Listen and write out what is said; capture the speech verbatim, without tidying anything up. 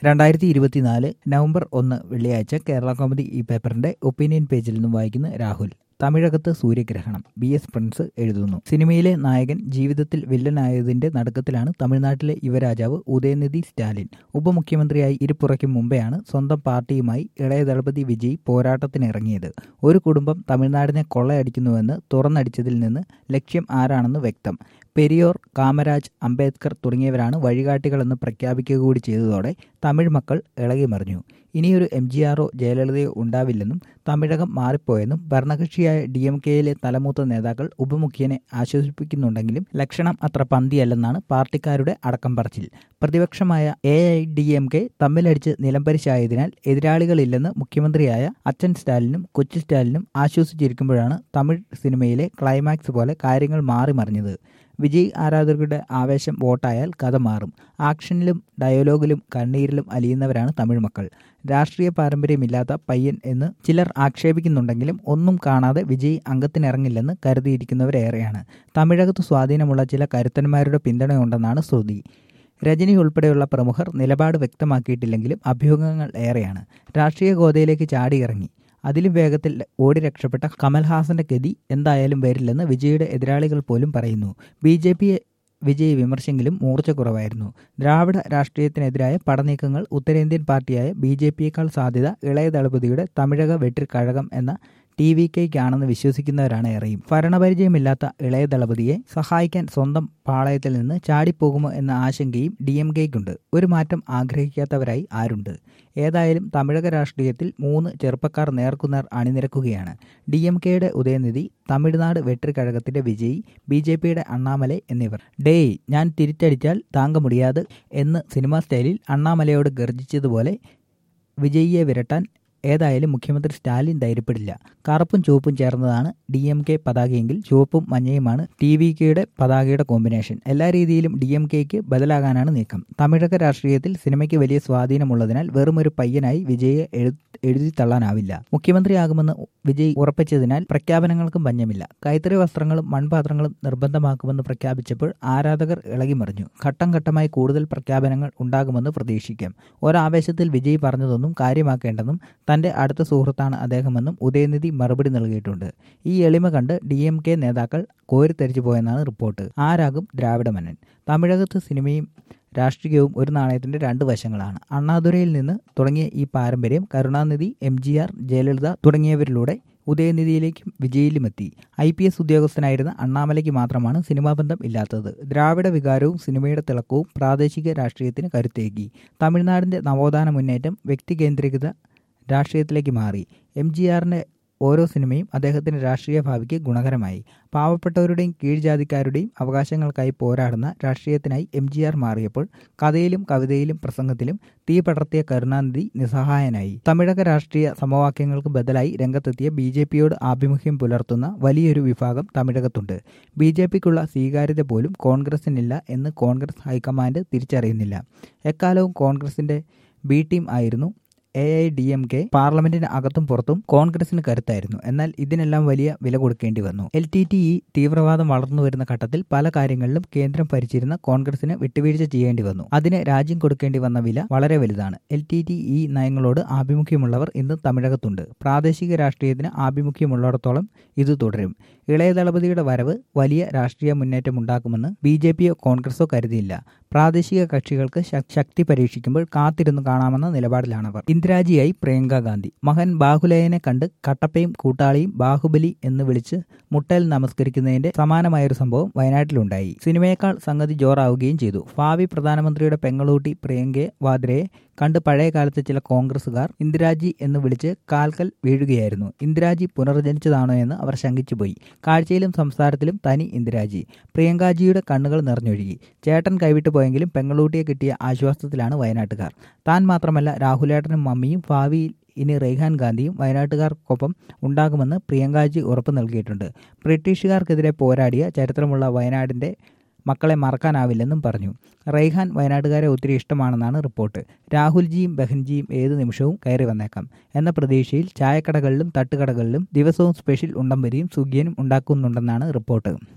രണ്ടായിരത്തി ഇരുപത്തിനാല് നവംബർ ഒന്ന് വെള്ളിയാഴ്ച കേരള കൗമുദി ഈ പേപ്പറിന്റെ ഒപ്പീനിയൻ പേജിൽ നിന്നും വായിക്കുന്ന രാഹുൽ. തമിഴകത്ത് സൂര്യഗ്രഹണം. ബി എസ് പ്രിൻസ് എഴുതുന്നു. സിനിമയിലെ നായകൻ ജീവിതത്തിൽ വില്ലനായതിന്റെ നടുക്കത്തിലാണ് തമിഴ്നാട്ടിലെ യുവരാജാവ് ഉദയനിധി സ്റ്റാലിൻ. ഉപമുഖ്യമന്ത്രിയായി ഇരിപ്പുറയ്ക്കും മുമ്പെയാണ് സ്വന്തം പാർട്ടിയുമായി ഇളയ ദളപതി വിജയ് പോരാട്ടത്തിനിറങ്ങിയത്. ഒരു കുടുംബം തമിഴ്നാടിനെ കൊള്ളയടിക്കുന്നുവെന്ന് തുറന്നടിച്ചതിൽ നിന്ന് ലക്ഷ്യം ആരാണെന്ന് വ്യക്തം. പെരിയോർ, കാമരാജ്, അംബേദ്കർ തുടങ്ങിയവരാണ് വഴികാട്ടികളെന്ന് പ്രഖ്യാപിക്കുക കൂടി ചെയ്തതോടെ തമിഴ് മക്കൾ ഇളകിമറിഞ്ഞു. ഇനിയൊരു എം ജി ആറോ ജയലളിതയോ ഉണ്ടാവില്ലെന്നും തമിഴകം മാറിപ്പോയെന്നും ഭരണകക്ഷിയായ ഡി എം കെയിലെ തലമൂത്ത നേതാക്കൾ ഉപമുഖ്യനെ ആശ്വസിപ്പിക്കുന്നുണ്ടെങ്കിലും ലക്ഷണം അത്ര പന്തിയല്ലെന്നാണ് പാർട്ടിക്കാരുടെ അടക്കം പറച്ചിൽ. പ്രതിപക്ഷമായ A I D M K തമ്മിലടിച്ച് നിലംപരിശായതിനാൽ എതിരാളികളില്ലെന്ന് മുഖ്യമന്ത്രിയായ അച്ഛൻ സ്റ്റാലിനും കൊച്ചു സ്റ്റാലിനും ആശ്വസിച്ചിരിക്കുമ്പോഴാണ് തമിഴ് സിനിമയിലെ ക്ലൈമാക്സ് പോലെ കാര്യങ്ങൾ മാറി മറിഞ്ഞത്. വിജയ് ആരാധകരുടെ ആവേശം വോട്ടായാൽ കഥ മാറും. ആക്ഷനിലും ഡയലോഗിലും കണ്ണീരിലും അലിയുന്നവരാണ് തമിഴ് മക്കൾ. രാഷ്ട്രീയ പാരമ്പര്യമില്ലാത്ത പയ്യൻ എന്ന് ചിലർ ആക്ഷേപിക്കുന്നുണ്ടെങ്കിലും ഒന്നും കാണാതെ വിജയ് അംഗത്തിനിറങ്ങില്ലെന്ന് കരുതിയിരിക്കുന്നവരേറെയാണ്. തമിഴകത്ത് സ്വാധീനമുള്ള ചില കരുത്തന്മാരുടെ പിന്തുണയുണ്ടെന്നാണ് ശ്രുതി. രജനി ഉൾപ്പെടെയുള്ള പ്രമുഖർ നിലപാട് വ്യക്തമാക്കിയിട്ടില്ലെങ്കിലും അഭ്യൂഹങ്ങൾ ഏറെയാണ്. രാഷ്ട്രീയ ഗോതയിലേക്ക് ചാടിയിറങ്ങി അതിലും വേഗത്തിൽ ഓടി രക്ഷപ്പെട്ട കമൽഹാസന്റെ ഗതി എന്തായാലും വരില്ലെന്ന് വിജയുടെ എതിരാളികൾ പോലും പറയുന്നു. ബി ജെ പിയെ വിജയ് വിമർശെങ്കിലും മൂർച്ച കുറവായിരുന്നു. ദ്രാവിഡ രാഷ്ട്രീയത്തിനെതിരായ പടനീക്കങ്ങൾ ഉത്തരേന്ത്യൻ പാർട്ടിയായ ബി ജെ പിയേക്കാൾ സാധ്യത ഇളയ ദളപതിയുടെ തമിഴക വെട്ടിക്കഴകം എന്ന ടി വി കെയ്ക്കാണെന്ന് വിശ്വസിക്കുന്നവരാണ് ഏറെയും. ഭരണപരിചയമില്ലാത്ത ഇളയ ദളപതിയെ സഹായിക്കാൻ സ്വന്തം പാളയത്തിൽ നിന്ന് ചാടിപ്പോകുമോ എന്ന ആശങ്കയും ഡി എം കെയ്ക്കുണ്ട്. ഒരു മാറ്റം ആഗ്രഹിക്കാത്തവരായി ആരുണ്ട്? ഏതായാലും തമിഴക രാഷ്ട്രീയത്തിൽ മൂന്ന് ചെറുപ്പക്കാർ നേർക്കുനേർ അണിനിരക്കുകയാണ്. ഡി എം കെയുടെ ഉദയനിധി, തമിഴ്നാട് വെട്ടിക്കഴകത്തിന്റെ വിജയ്, ബി ജെ പിയുടെ അണ്ണാമലൈ എന്നിവർ. ഡേയ് ഞാൻ തിരിച്ചടിച്ചാൽ താങ്ക മുടിയാത് എന്ന് സിനിമാ സ്റ്റൈലിൽ അണ്ണാമലയോട് ഗർജിച്ചതുപോലെ വിജയിയെ വിരട്ടാൻ ഏതായാലും മുഖ്യമന്ത്രി സ്റ്റാലിൻ ധൈര്യപ്പെടില്ല. കറുപ്പും ചുവപ്പും ചേർന്നതാണ് ഡി എം കെ പതാകയെങ്കിൽ ചുവപ്പും മഞ്ഞയുമാണ് ടി വി കെയുടെ പതാകയുടെ കോമ്പിനേഷൻ. എല്ലാ രീതിയിലും ഡി എം കെയ്ക്ക് ബദലാകാനാണ് നീക്കം. തമിഴക രാഷ്ട്രീയത്തിൽ സിനിമയ്ക്ക് വലിയ സ്വാധീനമുള്ളതിനാൽ വെറുമൊരു പയ്യനായി വിജയെ എഴു എഴുതി തള്ളാനാവില്ല. മുഖ്യമന്ത്രിയാകുമെന്ന് വിജയ് ഉറപ്പിച്ചതിനാൽ പ്രഖ്യാപനങ്ങൾക്കും പഞ്ഞമില്ല. കൈത്തറി വസ്ത്രങ്ങളും മൺപാത്രങ്ങളും നിർബന്ധമാക്കുമെന്ന് പ്രഖ്യാപിച്ചപ്പോൾ ആരാധകർ ഇളകിമറിഞ്ഞു. ഘട്ടം ഘട്ടമായി കൂടുതൽ പ്രഖ്യാപനങ്ങൾ ഉണ്ടാകുമെന്ന് പ്രതീക്ഷിക്കാം. ഒരാവേശത്തിൽ വിജയ് പറഞ്ഞതൊന്നും കാര്യമാക്കേണ്ടെന്നും തന്റെ അടുത്ത സുഹൃത്താണ് അദ്ദേഹമെന്നും ഉദയനിധി മറുപടി നൽകിയിട്ടുണ്ട്. ഈ എളിമ കണ്ട് ഡി എം കെ നേതാക്കൾ കോരിത്തരിച്ചു പോയെന്നാണ് റിപ്പോർട്ട്. ആരാകും ദ്രാവിഡ മന്നൻ? തമിഴകത്ത് സിനിമയും രാഷ്ട്രീയവും ഒരു നാണയത്തിന്റെ രണ്ട് വശങ്ങളാണ്. അണ്ണാദുരയിൽ നിന്ന് തുടങ്ങിയ ഈ പാരമ്പര്യം Karunanidhi, M G R, Jayalalithaa തുടങ്ങിയവരിലൂടെ ഉദയനിധിയിലേക്കും വിജയിലുമെത്തി. ഐ പി എസ് ഉദ്യോഗസ്ഥനായിരുന്ന അണ്ണാമലയ്ക്ക് മാത്രമാണ് സിനിമാ ബന്ധം ഇല്ലാത്തത്. ദ്രാവിഡ വികാരവും സിനിമയുടെ തിളക്കവും പ്രാദേശിക രാഷ്ട്രീയത്തിന് കരുത്തേകി. തമിഴ്നാടിന്റെ നവോത്ഥാന മുന്നേറ്റം വ്യക്തി കേന്ദ്രീകൃത രാഷ്ട്രീയത്തിലേക്ക് മാറി. എം ജി ആറിന്റെ ഓരോ സിനിമയും അദ്ദേഹത്തിന്റെ രാഷ്ട്രീയ ഭാവിക്ക് ഗുണകരമായി. പാവപ്പെട്ടവരുടെയും കീഴ്ജാതിക്കാരുടെയും അവകാശങ്ങൾക്കായി പോരാടുന്ന രാഷ്ട്രീയത്തിനായി എം ജി ആർ മാറിയപ്പോൾ കഥയിലും കവിതയിലും പ്രസംഗത്തിലും തീ പടർത്തിയ കരുണാനിധി നിസ്സഹായനായി. തമിഴക രാഷ്ട്രീയ സമവാക്യങ്ങൾക്ക് ബദലായി രംഗത്തെത്തിയ ബി ജെ പിയോട് ആഭിമുഖ്യം പുലർത്തുന്ന വലിയൊരു വിഭാഗം തമിഴകത്തുണ്ട്. ബി ജെ പിക്കുള്ള സ്വീകാര്യത പോലും കോൺഗ്രസിനില്ല എന്ന് കോൺഗ്രസ് ഹൈക്കമാൻഡ് തിരിച്ചറിയുന്നില്ല. എക്കാലവും കോൺഗ്രസിന്റെ ബി ടീം ആയിരുന്നു A I D M K. പാർലമെന്റിന് അകത്തും പുറത്തും കോൺഗ്രസിന് കരുത്തായിരുന്നു. എന്നാൽ ഇതിനെല്ലാം വലിയ വില കൊടുക്കേണ്ടി വന്നു. എൽ ടി ടി ഇ തീവ്രവാദം വളർന്നു വരുന്ന ഘട്ടത്തിൽ പല കാര്യങ്ങളിലും കേന്ദ്രം ഭരിച്ചിരുന്ന കോൺഗ്രസിന് വിട്ടുവീഴ്ച ചെയ്യേണ്ടി വന്നു. അതിന് രാജ്യം കൊടുക്കേണ്ടി വന്ന വില വളരെ വലുതാണ്. എൽ ടി ടി ഇ നയങ്ങളോട് ആഭിമുഖ്യമുള്ളവർ ഇന്ന് തമിഴകത്തുണ്ട്. പ്രാദേശിക രാഷ്ട്രീയത്തിന് ആഭിമുഖ്യമുള്ളിടത്തോളം ഇത് തുടരും. ഇളയ ദളപതിയുടെ വരവ് വലിയ രാഷ്ട്രീയ മുന്നേറ്റമുണ്ടാക്കുമെന്ന് ബി ജെ പിയോ കോൺഗ്രസോ കരുതിയില്ല. പ്രാദേശിക കക്ഷികൾക്ക് ശക്തി പരീക്ഷിക്കുമ്പോൾ കാത്തിരുന്നു കാണാമെന്ന നിലപാടിലാണവർ. ഇന്ദിരാജിയായി പ്രിയങ്ക ഗാന്ധി. മകൻ ബാഹുലയനെ കണ്ട് കട്ടപ്പയും കൂട്ടാളിയും ബാഹുബലി എന്ന് വിളിച്ച് മുട്ടൽ നമസ്കരിക്കുന്നതിന്റെ സമാനമായൊരു സംഭവം വയനാട്ടിലുണ്ടായി. സിനിമയേക്കാൾ സംഗതി ജോറാവുകയും ചെയ്തു. ഭാവി പ്രധാനമന്ത്രിയുടെ പെങ്ങളൂട്ടി പ്രിയങ്ക വാദ്രയെ കണ്ട് പഴയ കാലത്തെ ചില കോൺഗ്രസുകാർ ഇന്ദിരാജി എന്ന് വിളിച്ച് കാൽക്കൽ വീഴുകയായിരുന്നു. ഇന്ദിരാജി പുനർജനിച്ചതാണോ എന്ന് അവർ ശങ്കിച്ചുപോയി. കാഴ്ചയിലും സംസാരത്തിലും തനി ഇന്ദിരാജി. പ്രിയങ്കാജിയുടെ കണ്ണുകൾ നിറഞ്ഞൊഴുകി. ചേട്ടൻ കൈവിട്ടു പോയെങ്കിലും പെങ്ങളൂട്ടിയെ കിട്ടിയ ആശ്വാസത്തിലാണ് വയനാട്ടുകാർ. താൻ മാത്രമല്ല രാഹുലേട്ടനും മമ്മിയും ഭാവിയിൽ ഇനി റെയ്ഹാൻ ഗാന്ധിയും വയനാട്ടുകാർക്കൊപ്പം ഉണ്ടാകുമെന്ന് പ്രിയങ്കാജി ഉറപ്പ് നൽകിയിട്ടുണ്ട്. ബ്രിട്ടീഷുകാർക്കെതിരെ പോരാടിയ ചരിത്രമുള്ള വയനാടിന്റെ മക്കളെ മറക്കാനാവില്ലെന്നും പറഞ്ഞു. റെയ്ഹാൻ വയനാട്ടുകാരെ ഒത്തിരി ഇഷ്ടമാണെന്നാണ് റിപ്പോർട്ട്. രാഹുൽജിയും ബഹൻജിയും ഏതു നിമിഷവും കയറി വന്നേക്കാം എന്ന പ്രതീക്ഷയിൽ ചായക്കടകളിലും തട്ടുകടകളിലും ദിവസവും സ്പെഷ്യൽ ഉണ്ടംപരിയും സുഖിയനും ഉണ്ടാക്കുന്നുണ്ടെന്നാണ് റിപ്പോർട്ട്.